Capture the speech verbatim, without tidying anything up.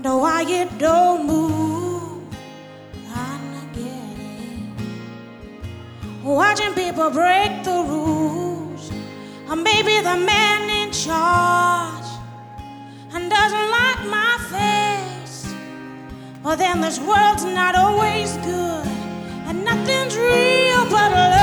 Wonder why you don't move. I not get it. Watching people break the rules, or maybe the man in charge and doesn't like my face. Well, then this world's not always good, and nothing's real but love.